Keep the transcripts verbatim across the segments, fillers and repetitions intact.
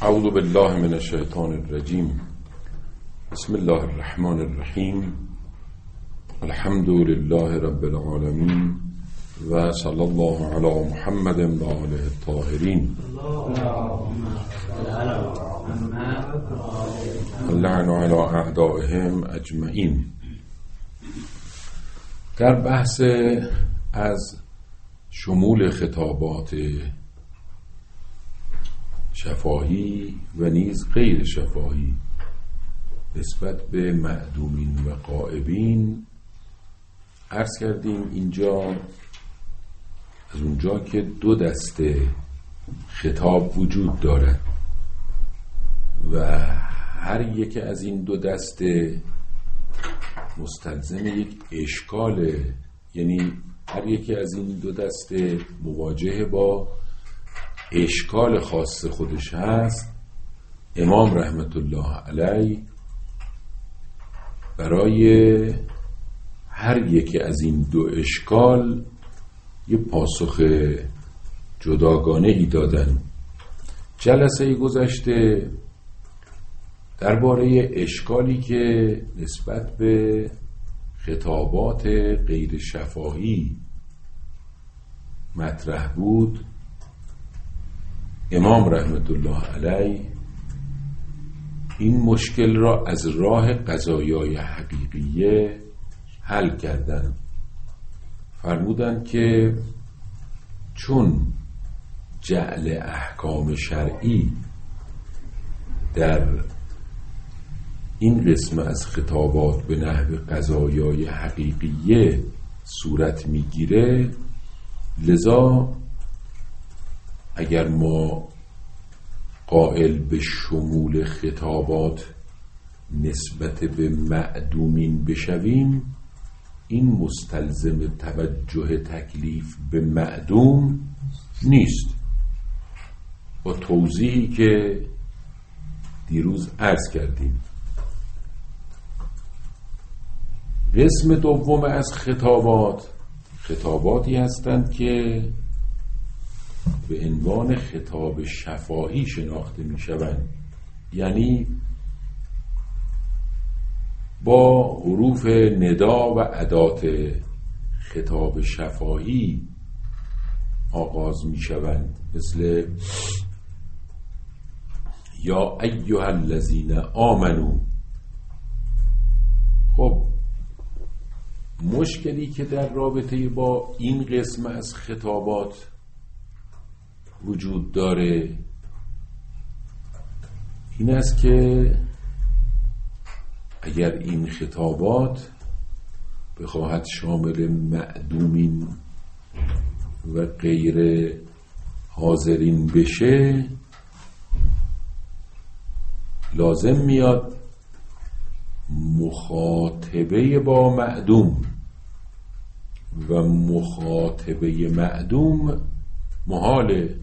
اعوذ بالله من الشیطان الرجیم. بسم الله الرحمن الرحیم. الحمد لله رب العالمین و صلی الله علی محمد و آله الطاهرین. اللعن علی اعدائهم اجمعین. در بحث از شمول خطابات شفاهی و نیز غیر شفاهی نسبت به معدومین و غائبین عرض کردیم اینجا از اونجا که دو دسته خطاب وجود دارد و هر یک از این دو دسته مستلزم یک اشکال، یعنی هر یکی از این دو دسته مواجه با اشکال خاص خودش هست. امام رحمت الله علیه برای هر یکی از این دو اشکال یه پاسخ جداگانه ای دادن. جلسه گذشته درباره اشکالی که نسبت به خطابات غیر شفاهی مطرح بود، امام رحمت الله علیه این مشکل را از راه قضایای حقیقیه حل کردند. فرمودند که چون جعل احکام شرعی در این قسم از خطابات به نحو قضایای حقیقیه صورت میگیره، لذا اگر ما قائل به شمول خطابات نسبت به معدومین بشویم، این مستلزم توجه تکلیف به معدوم نیست. با توضیحی که دیروز عرض کردیم، قسم دوم از خطابات خطاباتی هستند که به عنوان خطاب شفاهی شناخته می شوند، یعنی با حروف ندا و ادات خطاب شفاهی آغاز می شوند، مثل یا ایها الذین آمنو. خب مشکلی که در رابطه با این قسم از خطابات وجود داره این است که اگر این خطابات بخواهد شامل معدومین و غیر حاضرین بشه، لازم میاد مخاطبه با معدوم و مخاطبه معدوم محاله.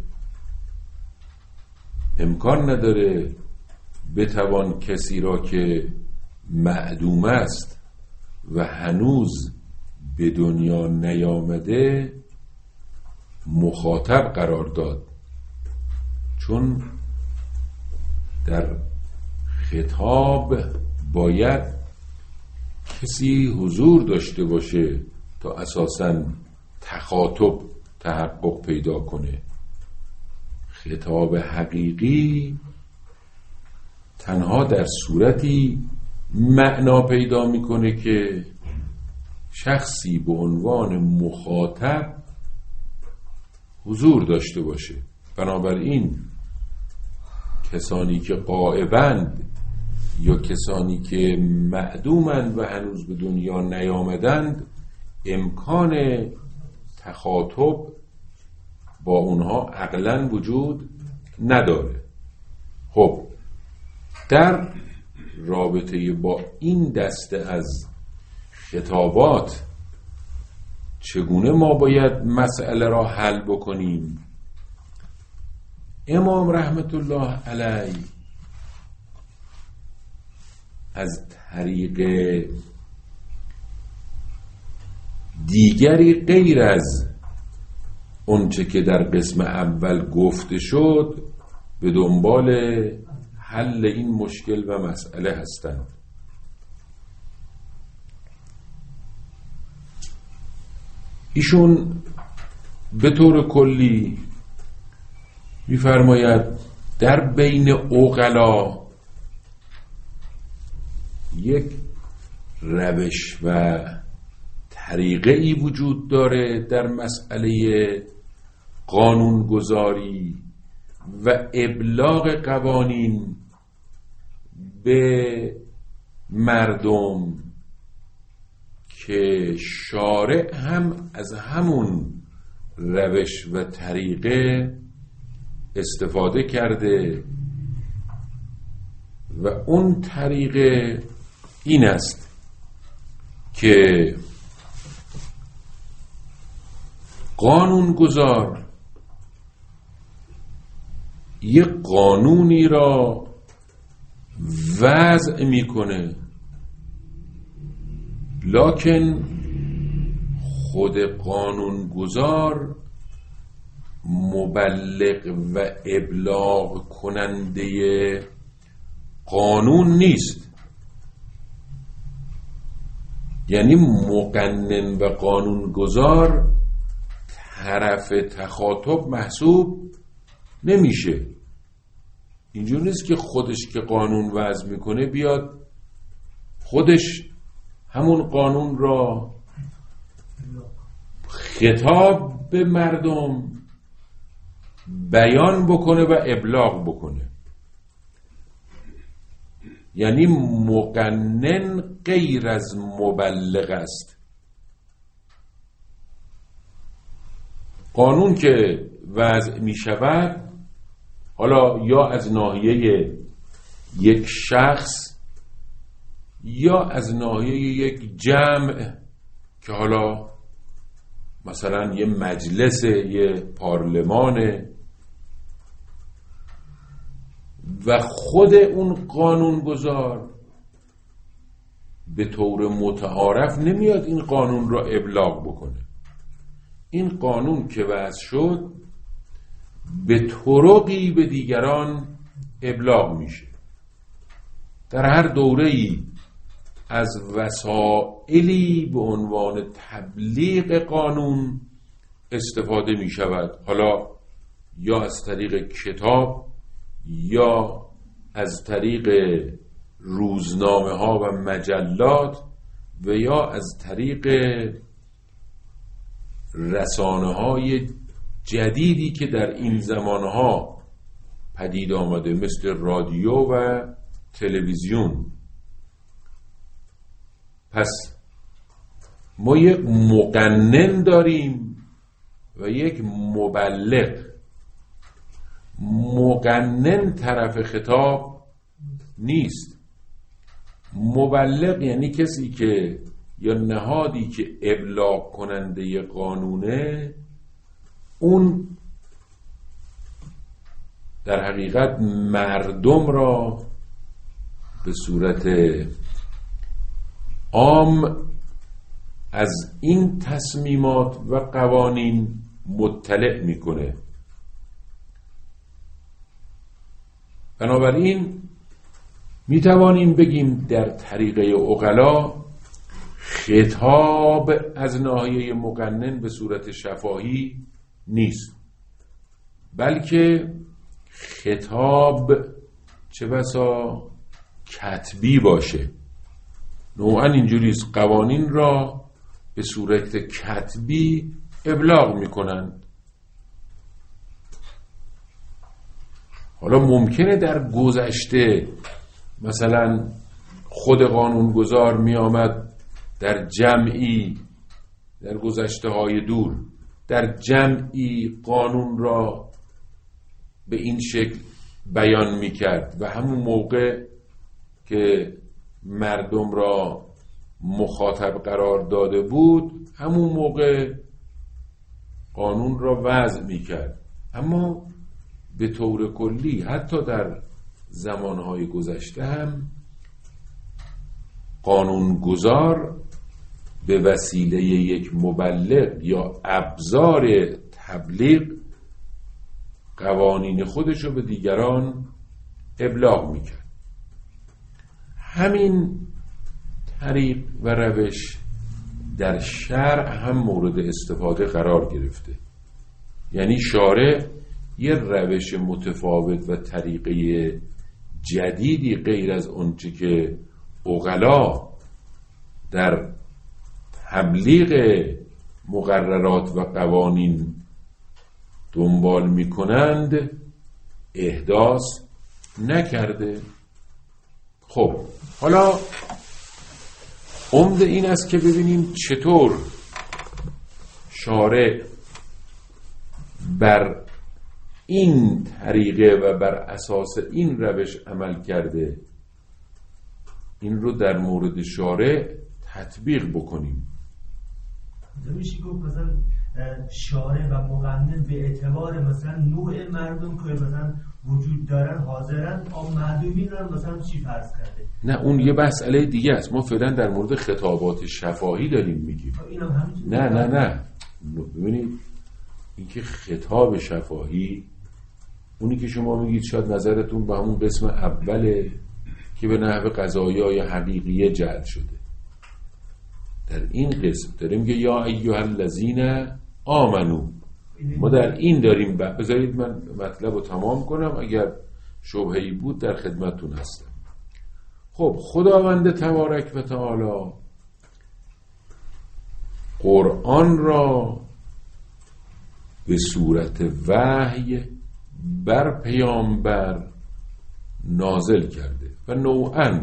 امکان نداره بتوان کسی را که معدوم است و هنوز به دنیا نیامده مخاطب قرار داد، چون در خطاب باید کسی حضور داشته باشه تا اساساً تخاطب تحقق پیدا کنه. خطاب حقیقی تنها در صورتی معنا پیدا میکنه که شخصی به عنوان مخاطب حضور داشته باشه. بنابراین کسانی که غائبند یا کسانی که معدومند و هنوز به دنیا نیامدند امکان تخاطب با اونها عقلاً وجود نداره. خب در رابطه با این دسته از خطابات چگونه ما باید مسئله را حل بکنیم؟ امام رحمت الله علیه از طریق دیگری غیر از اونچه که در قسم اول گفته شد به دنبال حل این مشکل و مسئله هستند. ایشون به طور کلی می‌فرماید در بین عقلا یک روش و طریقه ای وجود داره در مسئله قانونگذاری و ابلاغ قوانین به مردم که شارع هم از همون روش و طریقه استفاده کرده و اون طریقه این است که قانونگذار یک قانونی را وضع میکنه، لکن خود قانونگذار مبلغ و ابلاغ کننده قانون نیست. یعنی مقنن و قانونگذار طرف تخاطب محسوب نمیشه. اینجور نیست که خودش که قانون وضع میکنه بیاد خودش همون قانون را خطاب به مردم بیان بکنه و ابلاغ بکنه. یعنی مقنن غیر از مبلغ است. قانون که وضع می شود، حالا یا از ناحیه یک شخص یا از ناحیه یک جمع که حالا مثلا یه مجلس، یه پارلمان، و خود اون قانونگذار به طور متعارف نمیاد این قانون را ابلاغ بکنه. این قانون که وضع شد به طرقی به دیگران ابلاغ میشه. در هر دوره‌ای از وسائلی به عنوان تبلیغ قانون استفاده می شود، حالا یا از طریق کتاب یا از طریق روزنامه ها و مجلات و یا از طریق رسانه های جدیدی که در این زمانها پدید آمده، مثل رادیو و تلویزیون. پس ما یک مقنن داریم و یک مبلغ. مقنن طرف خطاب نیست. مبلغ یعنی کسی که یا نهادی که ابلاغ کننده قانونه، اون در حقیقت مردم را به صورت عام از این تصمیمات و قوانین مطلع میکنه. بنابراین میتوانیم بگیم در طریقه عقلا خطاب از ناحیه مقنن به صورت شفاهی نیست، بلکه خطاب چه بسا کتبی باشه. نوعا اینجوریست، قوانین را به صورت کتبی ابلاغ میکنند. حالا ممکنه در گذشته مثلا خود قانونگذار می آمد در جمعی، در گذشته های دور، در جمعی قانون را به این شکل بیان می کرد و همون موقع که مردم را مخاطب قرار داده بود همون موقع قانون را وضع می کرد. اما به طور کلی حتی در زمانهای گذشته هم قانونگذار به وسیله یک مبلغ یا ابزار تبلیغ قوانین خودش رو به دیگران ابلاغ میکرد. همین طریق و روش در شرع هم مورد استفاده قرار گرفته. یعنی شارع یه روش متفاوت و طریقه جدیدی غیر از اونچه که عقلا در تبلیغ مقررات و قوانین دنبال میکنند احداث نکرده. خب حالا عمده این است که ببینیم چطور شارع بر این طریقه و بر اساس این روش عمل کرده. این رو در مورد شارع تطبیق بکنیم. میشه گفت مثلا شارع و مقنن به اعتبار مثلا نوع مردم که مثلا وجود دارن حاضرن، اما معدومین رو مثلا چی فرض کرده؟ نه اون یه مسئله دیگه است. ما فعلا در مورد خطابات شفاهی داریم میگیم. نه نه نه ببینید این که خطاب شفاهی اونی که شما میگید شاید نظرتون به همون قسم اوله که به نحو قضایای حقیقیه جعل شده. در این قسم داریم که یا ایها الذین آمنو، ما در این داریم. بذارید من مطلب رو تمام کنم، اگر شبهه‌ای بود در خدمتتون هستم. خب خداوند تبارک و تعالی قرآن را به صورت وحی بر پیامبر نازل کرده و نوعاً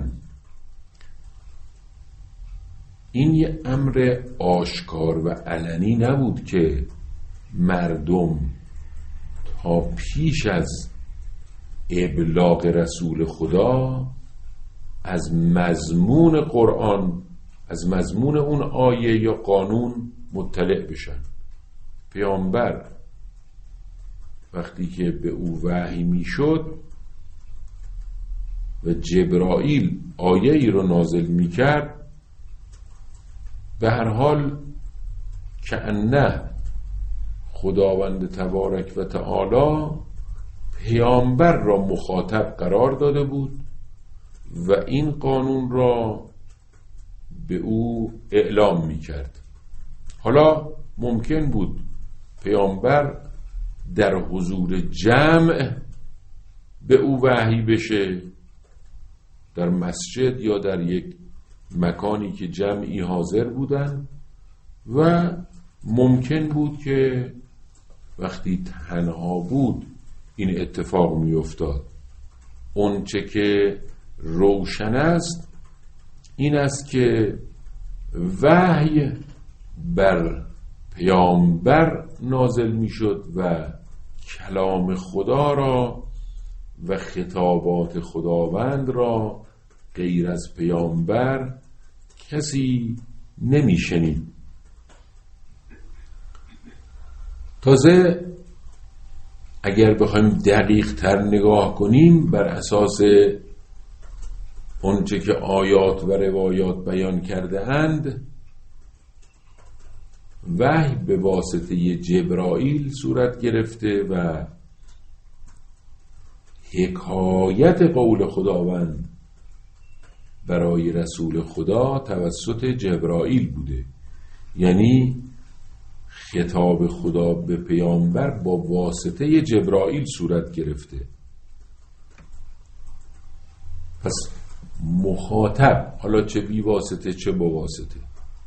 این یه امر آشکار و علنی نبود که مردم تا پیش از ابلاغ رسول خدا از مضمون قرآن، از مضمون اون آیه یا قانون مطلع بشن. پیامبر وقتی که به او وحی میشد و جبرائیل آیه ای رو نازل میکرد، به هر حال کأنه خداوند تبارک و تعالی پیامبر را مخاطب قرار داده بود و این قانون را به او اعلام میکرد. حالا ممکن بود پیامبر در حضور جمع به او وحی بشه، در مسجد یا در یک مکانی که جمعی حاضر بودن، و ممکن بود که وقتی تنها بود این اتفاق می افتاد. اون چه که روشن است این است که وحی بر پیامبر نازل می شد و کلام خدا را و خطابات خداوند را غیر از پیامبر کسی نمی شنید. تازه اگر بخوایم دقیق تر نگاه کنیم بر اساس اونچه که آیات و روایات بیان کرده اند، وحی به واسطه جبرائیل صورت گرفته و حکایت قول خداوند برای رسول خدا توسط جبرائیل بوده. یعنی خطاب خدا به پیامبر با واسطه جبرائیل صورت گرفته. پس مخاطب، حالا چه بی واسطه چه با واسطه،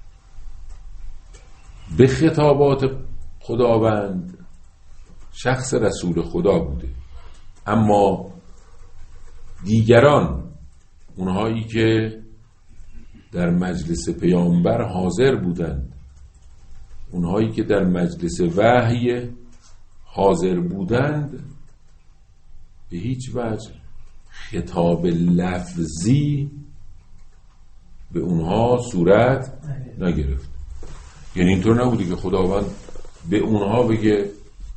به خطابات خداوند شخص رسول خدا بوده. اما دیگران، اونهایی که در مجلس پیامبر حاضر بودند، اونهایی که در مجلس وحی حاضر بودند، به هیچ وجه خطاب لفظی به اونها صورت نگرفت. یعنی اینطور نبودی که خداوند به اونها بگه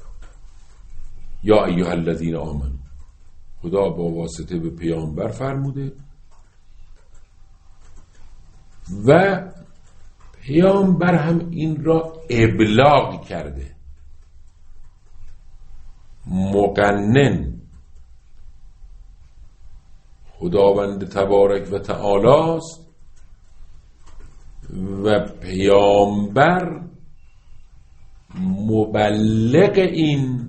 یا ایها الذین آمنو. خدا با واسطه به پیامبر فرموده و پیامبر هم این را ابلاغ کرده. مقنن خداوند تبارک و تعالی است و پیامبر مبلغ این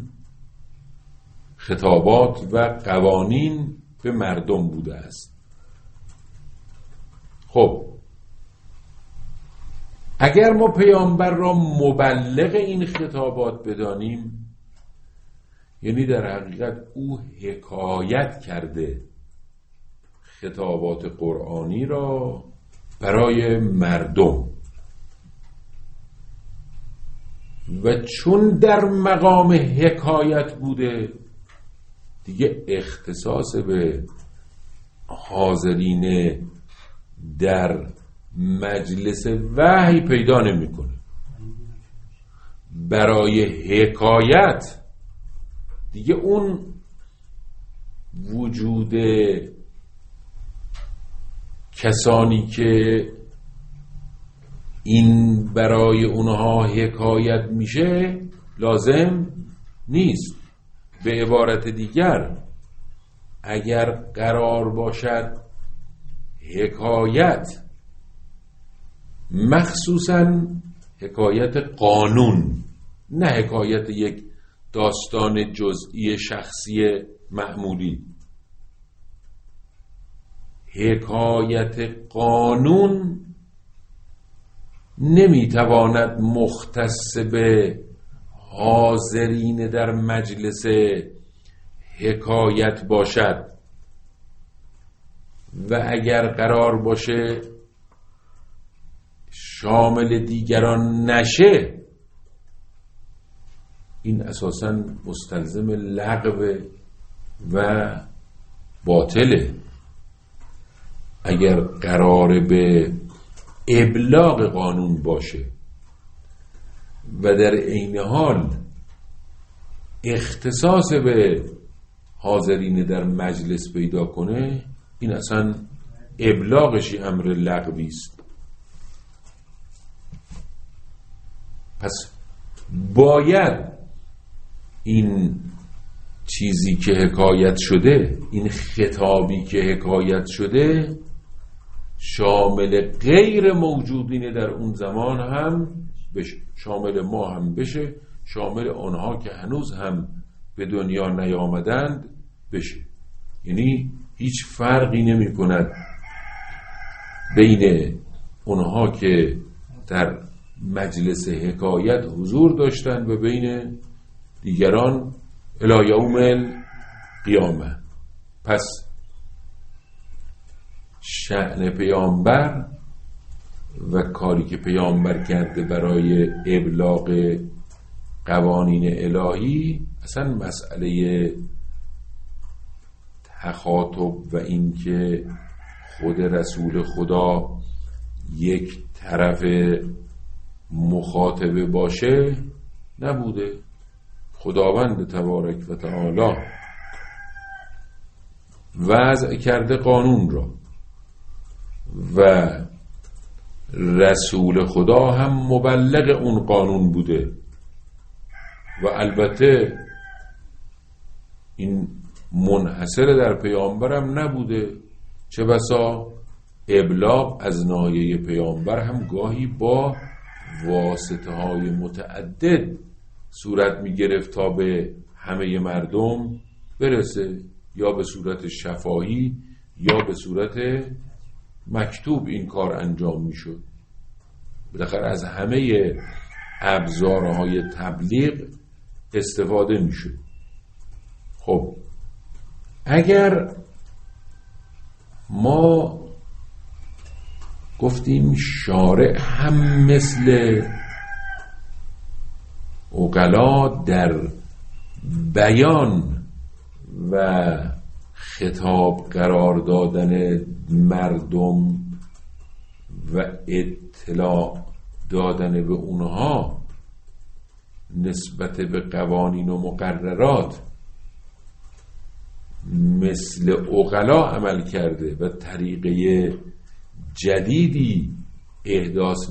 خطابات و قوانین به مردم بوده است. خب اگر ما پیامبر را مبلغ این خطابات بدانیم، یعنی در حقیقت او حکایت کرده خطابات قرآنی را برای مردم، و چون در مقام حکایت بوده دیگه اختصاص به حاضرین در مجلس وحی پیدا نمی‌کنه. برای حکایت دیگه اون وجود کسانی که این برای اونها حکایت میشه لازم نیست. به عبارت دیگر اگر قرار باشد حکایت، مخصوصاً حکایت قانون، نه حکایت یک داستان جزئی شخصی معمولی، حکایت قانون نمیتواند مختص به حاضرین در مجلس حکایت باشد، و اگر قرار باشه شامل دیگران نشه، این اساساً مستلزم لغو و باطله. اگر قرار به ابلاغ قانون باشه و در عین حال اختصاص به حاضرین در مجلس پیدا کنه، این اصلا ابلاغشی امر لغوی است. پس باید این چیزی که حکایت شده، این خطابی که حکایت شده، شامل غیر موجودین در اون زمان هم بشه، شامل ما هم بشه، شامل آنها که هنوز هم به دنیا نیامدند بشه. یعنی هیچ فرقی نمی کند بین اونها که در مجلس حکایت حضور داشتند و بین دیگران الی یوم القیامه. پس شأن پیامبر و کاری که پیامبر کرده برای ابلاغ قوانین الهی اصلا مسئله تخاطب و این که خود رسول خدا یک طرف مخاطبه باشه نبوده. خداوند تبارک و تعالی وضع کرده قانون را و رسول خدا هم مبلغ اون قانون بوده، و البته این منحصر در پیامبر هم نبوده، چه بسا ابلاغ از ناحیه پیامبر هم گاهی با واسطه های متعدد صورت می گرفت تا به همه مردم برسه، یا به صورت شفاهی یا به صورت مکتوب این کار انجام می شد. بالاخره از همه ابزارهای تبلیغ استفاده می شد. خب اگر ما گفتیم شارع هم مثل عقلا در بیان و خطاب قرار دادن مردم و اطلاع دادن به اونها نسبت به قوانین و مقررات مثل عقلا عمل کرده و طریقه جدیدی احداث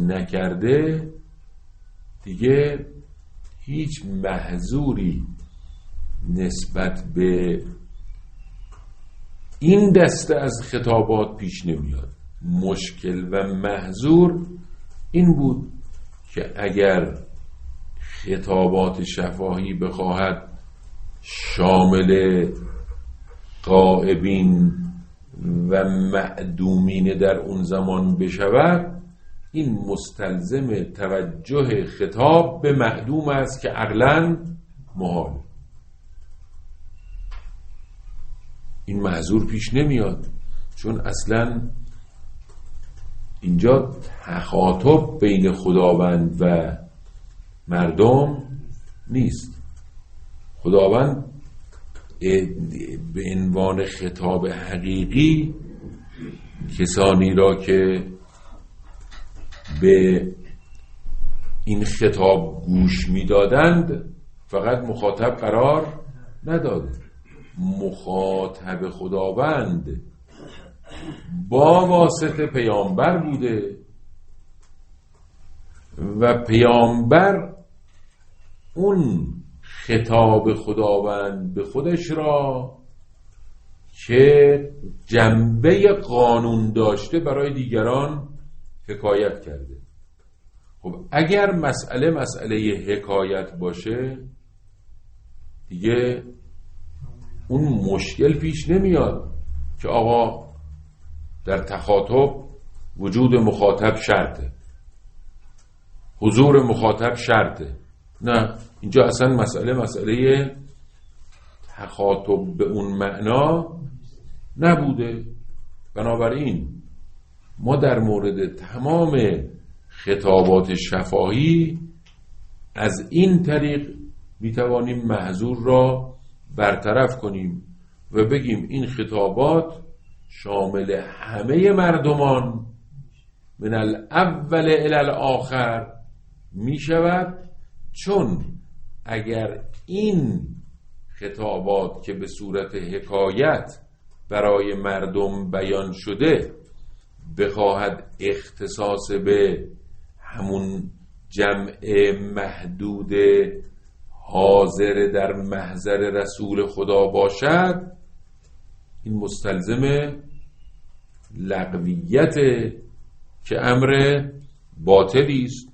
نکرده، دیگه هیچ محظوری نسبت به این دسته از خطابات پیش نمیاد. مشکل و محظور این بود که اگر خطابات شفاهی بخواهد شامل غائبین و معدومین در اون زمان بشود، این مستلزم توجه خطاب به معدوم است که عقلاً محال. این محظور پیش نمیاد، چون اصلاً اینجا تخاطب بین خداوند و مردم نیست. خداوند به عنوان خطاب حقیقی کسانی را که به این خطاب گوش میدادند فقط مخاطب قرار نداده. مخاطب خداوند با واسطه پیامبر بوده و پیامبر اون خطاب خداوند به خودش را که جنبه قانون داشته برای دیگران حکایت کرده. خب اگر مسئله مسئله حکایت باشه دیگه اون مشکل پیش نمیاد که آقا در تخاطب وجود مخاطب شرطه، حضور مخاطب شرطه. نه، اینجا اصلا مسئله مسئله تخاطب به اون معنا نبوده. بنابراین ما در مورد تمام خطابات شفاهی از این طریق میتوانیم محظور را برطرف کنیم و بگیم این خطابات شامل همه مردمان من الاول الی الاخر می شود، چون اگر این خطابات که به صورت حکایت برای مردم بیان شده بخواهد اختصاص به همون جمع محدود حاضر در محضر رسول خدا باشد، این مستلزم لغویت که امر باطلی است.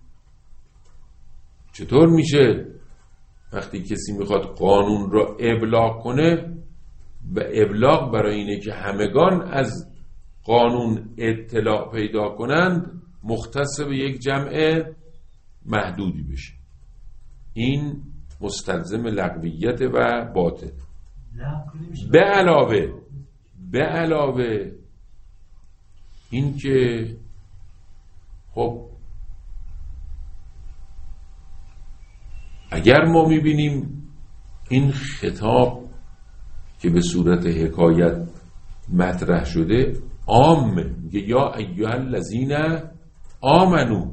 چطور میشه وقتی کسی میخواد قانون را ابلاغ کنه و ابلاغ برای اینه که همگان از قانون اطلاع پیدا کنند مختص به یک جمع محدودی بشه؟ این مستلزم لغویت و باطل. به علاوه به علاوه این که خب اگر ما میبینیم این خطاب که به صورت حکایت مطرح شده عام، میگه یا ایها الذین آمنو،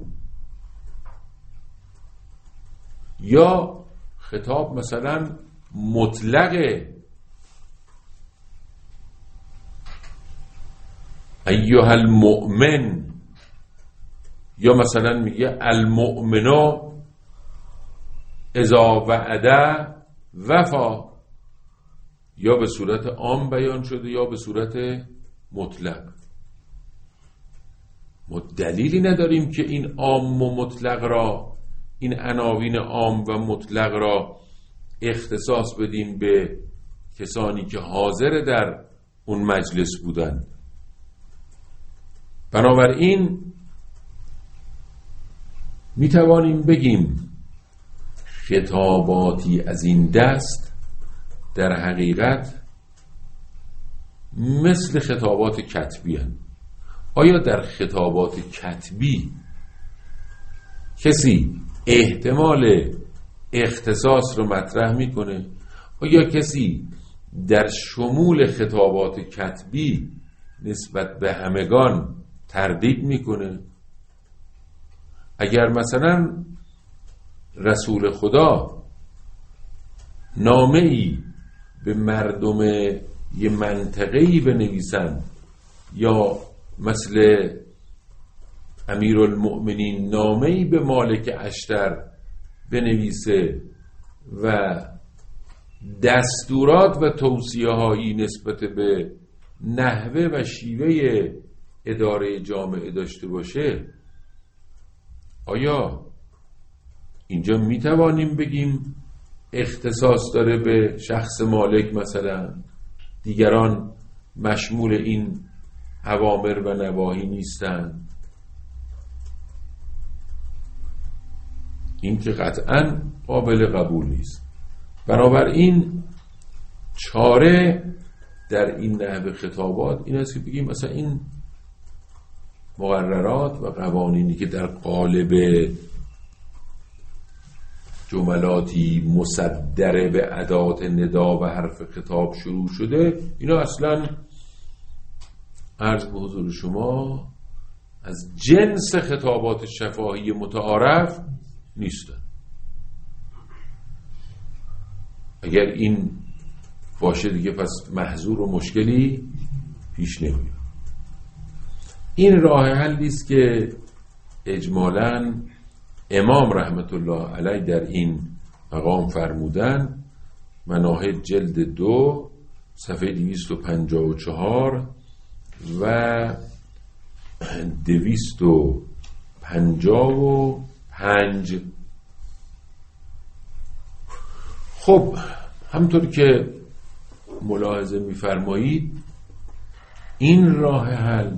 یا خطاب مثلا مطلقه ایها المؤمن، یا مثلا میگه المؤمنو اذا وعده وفا، یا به صورت عام بیان شده یا به صورت مطلق. ما دلیلی نداریم که این عام و مطلق را، این عناوین عام و مطلق را اختصاص بدیم به کسانی که حاضر در اون مجلس بودند. بنابراین می توانیم بگیم خطاباتی از این دست در حقیقت مثل خطابات کتبی هستند. آیا در خطابات کتبی کسی احتمال اختصاص رو مطرح میکنه؟ آیا کسی در شمول خطابات کتبی نسبت به همگان تردید میکنه؟ اگر مثلا رسول خدا نامه‌ای به مردم یه منطقه‌ای بنویسن، یا مثل امیرالمؤمنین نامه‌ای به مالک اشتر بنویسه و دستورات و توصیه هایی نسبت به نحوه و شیوه اداره جامعه داشته باشه، آیا اینجا می توانیم بگیم اختصاص داره به شخص مالک مثلا، دیگران مشمول این اوامر و نواهی نیستند؟ این که قطعا قابل قبول نیست. بنابراین چاره در این نحوه خطابات این است که بگیم مثلا این مقررات و قوانینی که در قالب جملاتی مصدره به ادات ندا و حرف خطاب شروع شده، اینا اصلا عرض به حضور شما از جنس خطابات شفاهی متعارف نیستن. اگر این باشه دیگه پس محظور و مشکلی پیش نمیاد. این راه حلی است که اجمالاً امام رحمت الله علیه در این مقام فرمودن. مناهج جلد دو صفحه دویست و پنجاه و چهار و دویست و پنجاه و پنج. خب همطور که ملاحظه می‌فرمایید این راه حل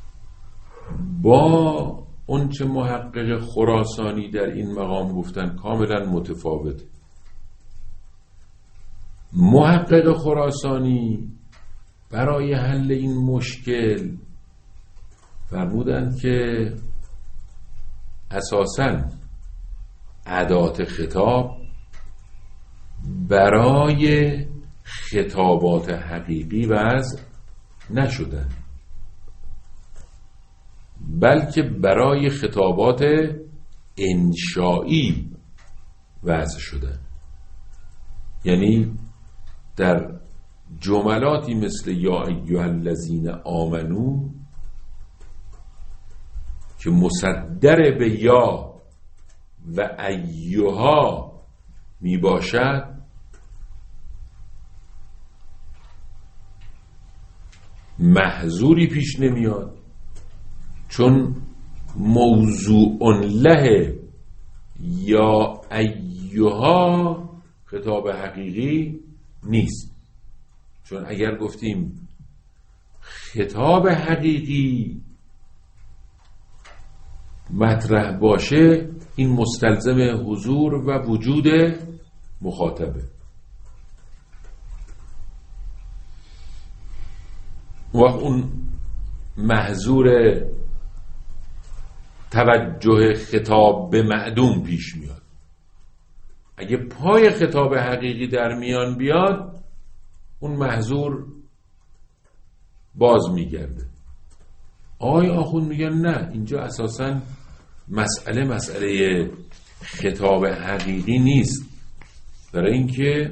با اون چه محقق خراسانی در این مقام گفتن کاملا متفاوت. محقق خراسانی برای حل این مشکل فرمودند که اساساً ادات خطاب برای خطابات حقیقی وضع نشدن، بلکه برای خطابات انشایی وضع شدن. یعنی در جملاتی مثل یا ایها الذین آمنو که مصدر به یا و ایها می باشد، محظوری پیش نمیاد، چون موضوع له یا ایها خطاب حقیقی نیست. چون اگر گفتیم خطاب حقیقی مطرح باشه، این مستلزم حضور و وجود مخاطبه. و اون محظور توجه خطاب به معدوم پیش میاد. اگه پای خطاب حقیقی در میان بیاد، اون محظور باز میگرده. آقای آخوند میگن نه، اینجا اساساً مسئله مسئله خطاب حقیقی نیست، برای اینکه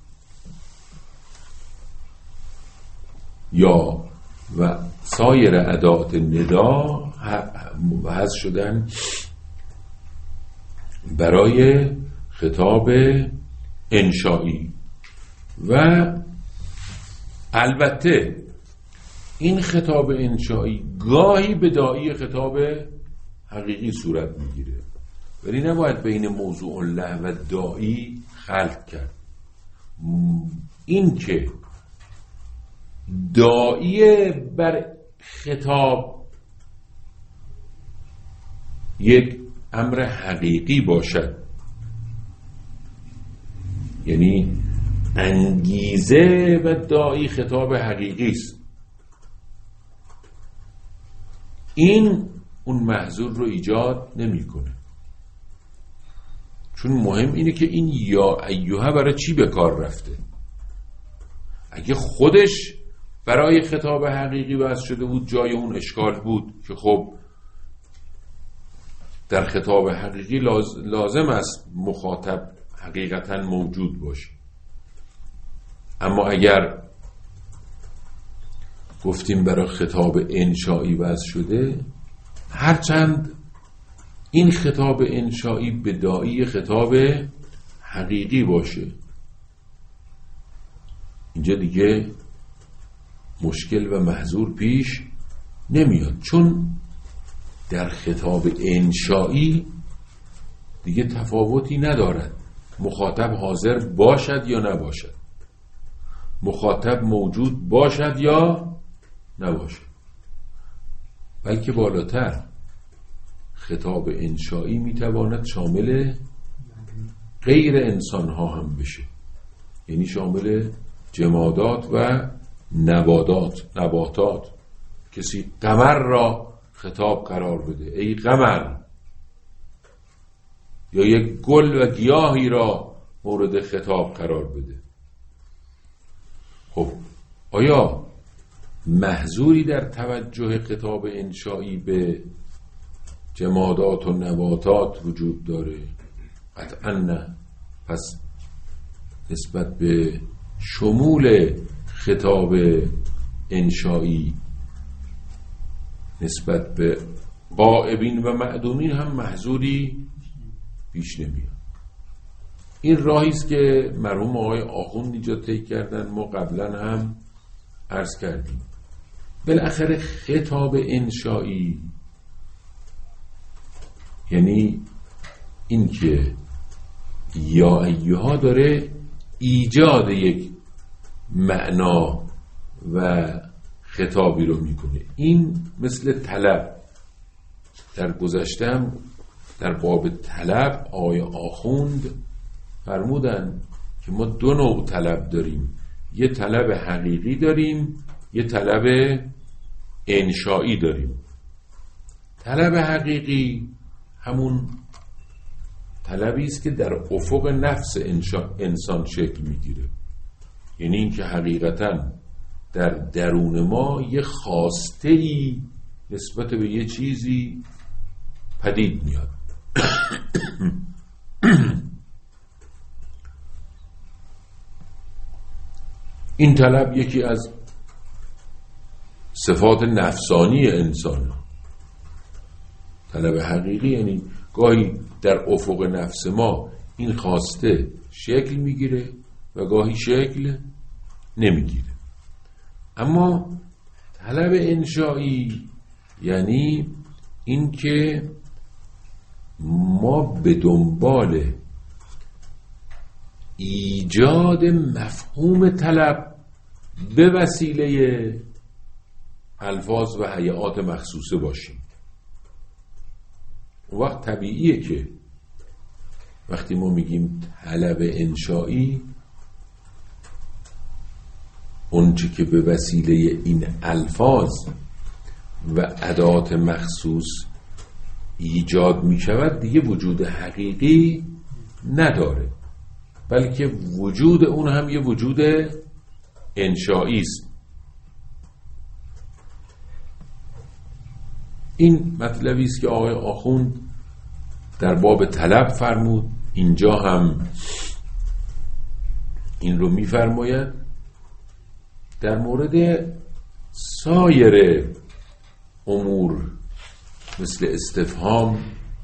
یا و سایر ادات ندا حذف شدن برای خطاب انشایی. و البته این خطاب انشایی گاهی به داعی خطاب حقیقی صورت میگیره، ولی نباید بین موضوع له و داعی خلط کرد. این که داعی بر خطاب یک امر حقیقی باشد، یعنی انگیزه و داعی خطاب حقیقی است، این اون محظور رو ایجاد نمیکنه. چون مهم اینه که این یا ایها برای چی به کار رفته. اگه خودش برای خطاب حقیقی وضع شده بود، جای اون اشکال بود که خب در خطاب حقیقی لازم است مخاطب حقیقتا موجود باشه. اما اگر گفتیم برای خطاب انشایی وضع شده، هرچند این خطاب انشایی به داعی خطاب حقیقی باشه، اینجا دیگه مشکل و محظور پیش نمیاد، چون در خطاب انشایی دیگه تفاوتی ندارد مخاطب حاضر باشد یا نباشد، مخاطب موجود باشد یا نباشد. بلکه بالاتر خطاب انشایی میتواند شامل غیر انسان ها هم بشه، یعنی شامل جمادات و نباتات نباتات کسی قمر را خطاب قرار بده ای قمر، یا یک گل و گیاهی را مورد خطاب قرار بده. خب آیا محظوری در توجه خطاب انشایی به جمادات و نباتات وجود داره؟ قطعا نه. پس نسبت به شمول خطاب انشایی نسبت به غائبین و معدومین هم محظوری پیش نمیاد. این راهی است که مرحوم آقای آخوند اینجا طی کردن، ما قبلا هم عرض کردیم. بالاخره خطاب انشایی یعنی این که یا ایها داره ایجاد یک معنا و خطابی رو میکنه. این مثل طلب. در گذشتم در باب طلب آقای آخوند فرمودن که ما دو نوع طلب داریم، یه طلب حقیقی داریم، یه طلب انشایی داریم. طلب حقیقی همون طلبی است که در افق نفس انسان شکل میگیره، یعنی این که حقیقتاً در درون ما یه خواسته‌ای نسبت به یه چیزی پدید میاد. این طلب یکی از صفات نفسانی انسان. طلب حقیقی یعنی گاهی در افق نفس ما این خواسته شکل میگیره و گاهی شکل نمیگیره. اما طلب انشایی یعنی این که ما به دنبال ایجاد مفهوم طلب به وسیله الفاظ و هیئات مخصوصه باشیم. اون وقت طبیعیه که وقتی ما میگیم طلب انشایی، اون چی که به وسیله این الفاظ و ادوات مخصوص ایجاد می شود دیگه وجود حقیقی نداره، بلکه وجود اون هم یه وجود انشایی است. این مطلبی است که آقای آخوند در باب طلب فرمود. اینجا هم این رو می فرماید. در مورد سایر امور مثل استفهام،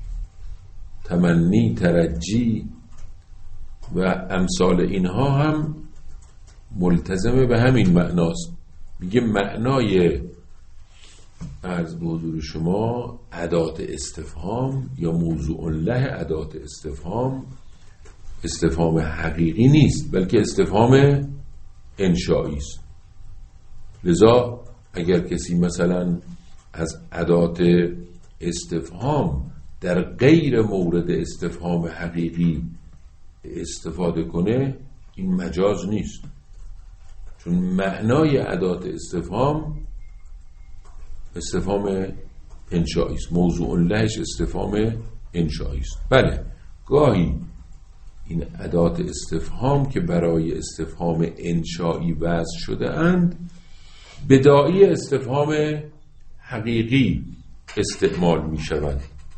تمنی، ترجی و امثال اینها هم ملتزم به همین معناست. میگه معنای عرض به حضور شما ادات استفهام یا موضوع له ادات استفهام استفهام حقیقی نیست، بلکه استفهام انشایی است. لذا اگر کسی مثلا از ادات استفهام در غیر مورد استفهام حقیقی استفاده کنه، این مجاز نیست، چون معنای ادات استفهام استفهام انشایی است، موضوع لهش استفهام انشایی است. بله، گاهی این ادات استفهام که برای استفهام انشایی وضع شده اند بداعی استفهام حقیقی استعمال می شوند.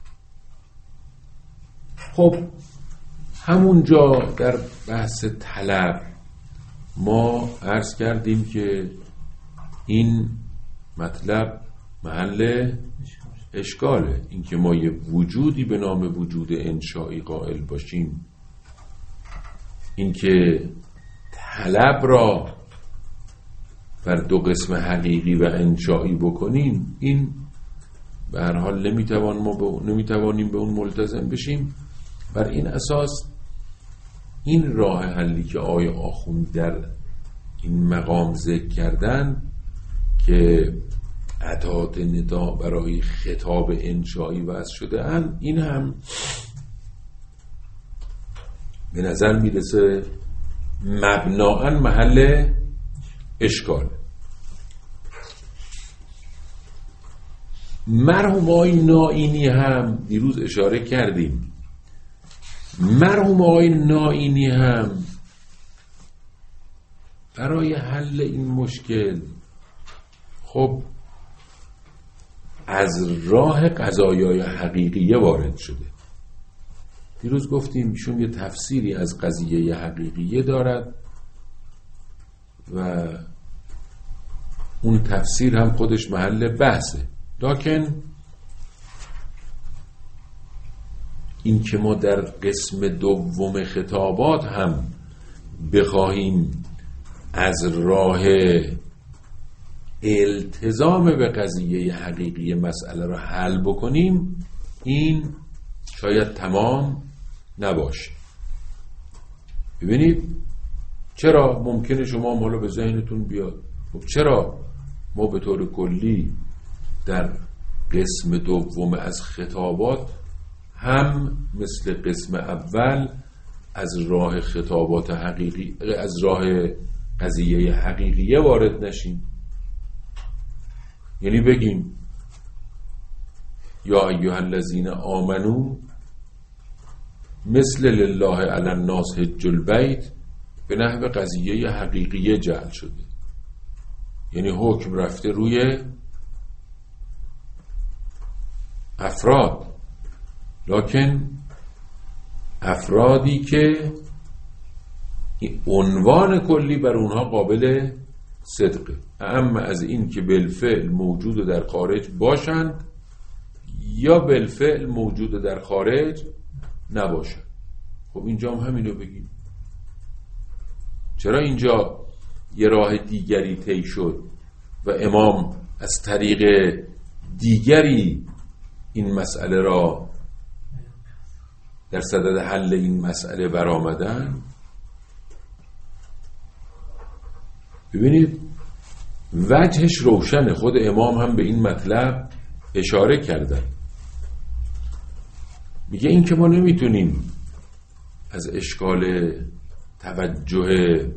خب همونجا در بحث طلب ما عرض کردیم که این مطلب محل اشکاله، اینکه ما یه وجودی به نام وجود انشایی قائل باشیم، اینکه طلب را بر دو قسم حقیقی و انشایی بکنیم، این به هر حال نمیتوان ما به نمیتوانیم به اون ملتزم بشیم. بر این اساس این راه حلی که آقای آخوند در این مقام ذکر کردن که ادات ندا برای خطاب انشایی وضع شده اند، این هم به نظر میرسه مبناً محل اشکال. مرحوم آقای نائینی هم دیروز اشاره کردیم، مرحوم آقای نائینی هم برای حل این مشکل خب از راه قضایای حقیقیه وارد شده. دیروز گفتیم ایشون یه تفسیری از قضیه حقیقیه دارد و اون تفسیر هم خودش محل بحثه، لکن این که ما در قسم دوم خطابات هم بخواهیم از راه التزام به قضیه حقیقی مسئله رو حل بکنیم، این شاید تمام نباشه. ببینید چرا ممکنه شما حالا به ذهنتون بیاد خب چرا ما به طور کلی در قسم دوم از خطابات هم مثل قسم اول از راه خطابات حقیقی از راه قضیه حقیقیه وارد نشیم؟ یعنی بگیم یا ایها الذین آمنو مثل لله علی الناس حج البیت به نحو قضیه حقیقیه جعل شده، یعنی حکم رفته روی افراد، لکن افرادی که عنوان کلی بر اونها قابل صدقه، اما از این که بالفعل موجود در خارج باشند یا بالفعل موجود در خارج نباشند. خب اینجا هم همینو بگیم. چرا اینجا یه راه دیگری طی شد و امام از طریق دیگری این مسئله را در صدد حل این مسئله برآمدن؟ ببینید وجهش روشنه، خود امام هم به این مطلب اشاره کردن. میگه این که ما نمیتونیم از اشکال توجه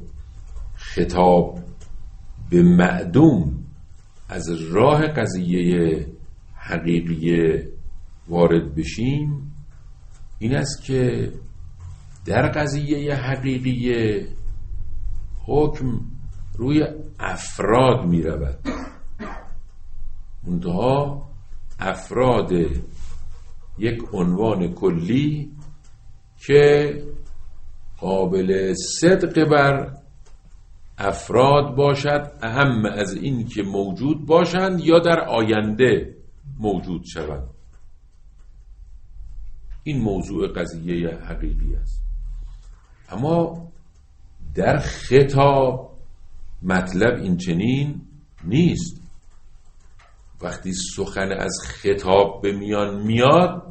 خطاب به معدوم از راه قضیه حقیقیه وارد بشیم، این است که در قضیه حقیقیه حکم روی افراد می رود، منتها افراد یک عنوان کلی که قابل صدق بر افراد باشد، اهم از این که موجود باشند یا در آینده موجود شوند. این موضوع قضیه حقیقی است. اما در خطاب مطلب این چنین نیست. وقتی سخن از خطاب به میان میاد،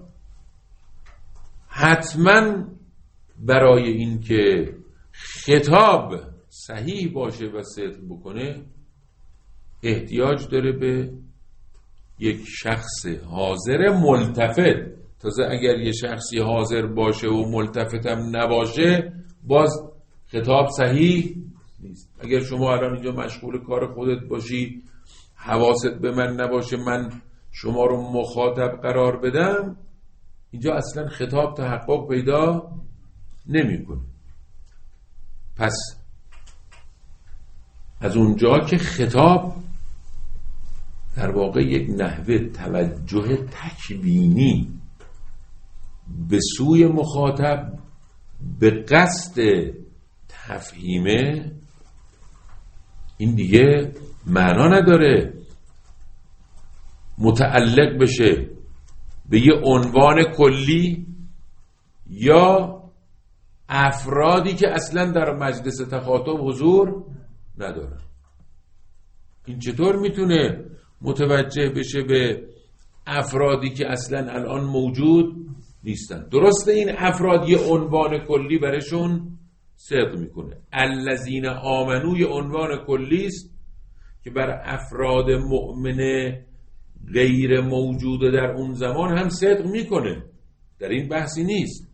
حتما برای این که خطاب صحیح باشه و صدق بکنه احتیاج داره به یک شخص حاضر ملتفت. تازه اگر یه شخصی حاضر باشه و ملتفت هم نباشه باز خطاب صحیح نیست. اگر شما الان اینجا مشغول کار خودت باشی، حواست به من نباشه، من شما رو مخاطب قرار بدم، اینجا اصلا خطاب تحقق پیدا نمیکنه. پس از اونجا که خطاب در واقع یک نحوه توجه تکوینی به سوی مخاطب به قصد تفهیمه، این دیگه معنا نداره متعلق بشه به یه عنوان کلی یا افرادی که اصلا در مجلس تخاطب حضور ندارن. این چطور میتونه متوجه بشه به افرادی که اصلا الان موجود نیستن؟ درسته این افراد یه عنوان کلی برشون صدق میکنه، الذین آمنو یه عنوان کلی است که بر افراد مؤمن غیر موجود در اون زمان هم صدق میکنه، در این بحثی نیست.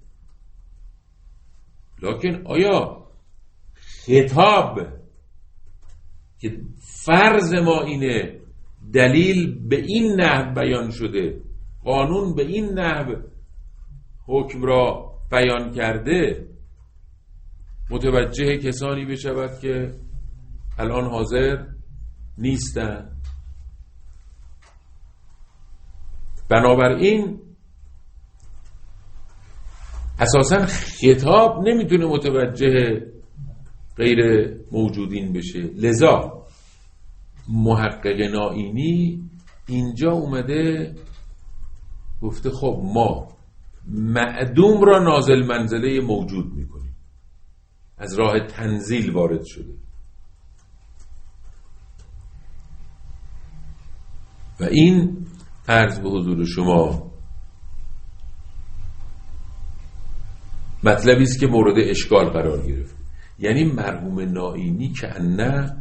لکن آیا خطاب که فرض ما اینه دلیل به این نحو بیان شده، قانون به این نحو حکم را بیان کرده، متوجه کسانی بشود که الان حاضر نیستن؟ بنابراین اساساً خطاب نمیتونه متوجه غیر موجودین بشه. لذا محقق نائینی اینجا اومده گفته خب ما معدوم را نازل منزله موجود میکنیم، از راه تنزیل وارد شده و این عرض به حضور شما مطلبی است که مورد اشکال قرار گرفت. یعنی مرحوم نائینی که نه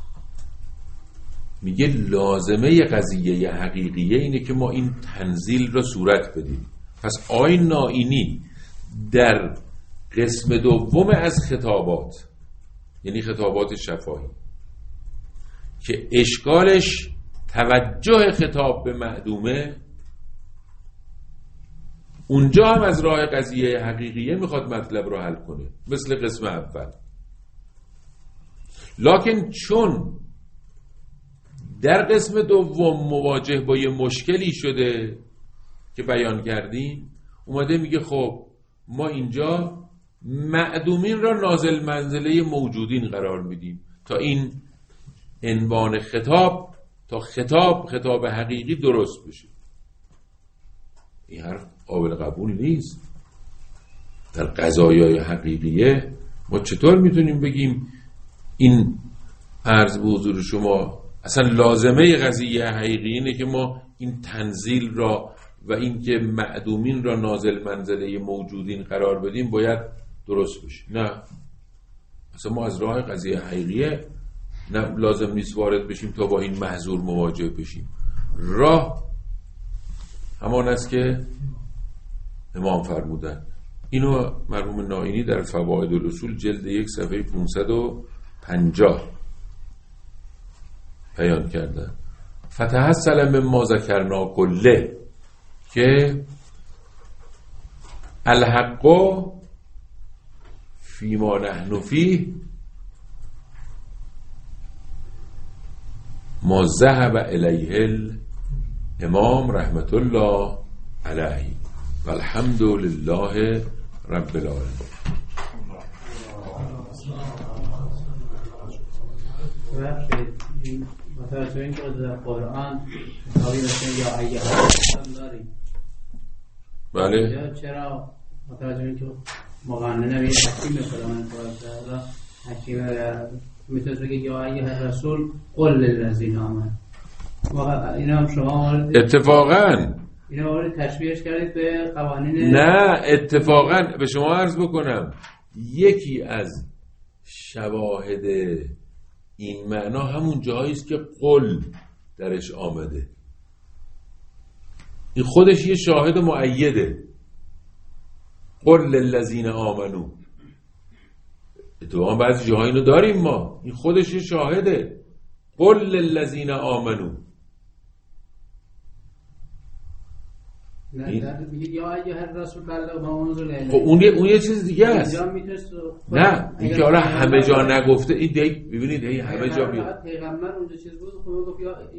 میگه لازمه قضیه حقیقیه اینه که ما این تنزیل را صورت بدیم. پس آقای نائینی در قسم دوم از خطابات، یعنی خطابات شفاهی که اشکالش توجه خطاب به معدومه، اونجا هم از راه قضیه حقیقیه میخواد مطلب رو حل کنه مثل قسم اول. لکن چون در قسم دوم مواجه با یه مشکلی شده که بیان کردیم، اومده میگه خب ما اینجا معدومین را نازل منزله موجودین قرار میدیم تا این عنوان خطاب، تا خطاب خطاب حقیقی درست بشه. این حرف قابل قبول نیست. در قضایای حقیقیه ما چطور میتونیم بگیم این عرض به حضور شما اصلا لازمه قضیه حقیقی اینه که ما این تنزیل را و این که معدومین را نازل منزله موجودین قرار بدیم باید درست بشه؟ نه، اصلا ما از راه قضیه حقیقیه نه لازم نیست وارد بشیم تا با این محظور مواجه بشیم. راه همان است که امام فرمودن. اینو مرحوم نائینی در فواید الاصول جلد یک صفحه پانصد و پنجاه بیان کردن. فتحصل مما ذکرنا کله که الحق فیما نحن فیه ما ذهب الیه الامام رحمت الله علیه و الحمد لله رب العالمین. متوجه این که در قرآن کتابی مثل یا ایه هم داریم؟ بله. چرا متوجه این که مقننه به حکیم خداوند تعالی حکیم میتونست بگه یا ایه رسول قل للذین آمنوا؟ اینا هم شما اتفاقاً اینا وارد تشبیهش کردید به قوانین. نه، اتفاقاً به شما عرض بکنم یکی از شواهد این معنا همون جایی است که قل درش آمده. این خودش یه شاهد مؤیده. قل للذین آمنو، اتفاقا بعضی جاها اینو داریم ما، این خودش یه شاهده. قل للذین آمنو. نه در میگه یا ایه رسول بلغ ما انزل الیک. خب اون یه اون یه چیز دیگه است. نه این که حالا همه جا نگفته. این دیگه ببینید این همه جا پیغمبر اونجا چیز بود، خب گفت یا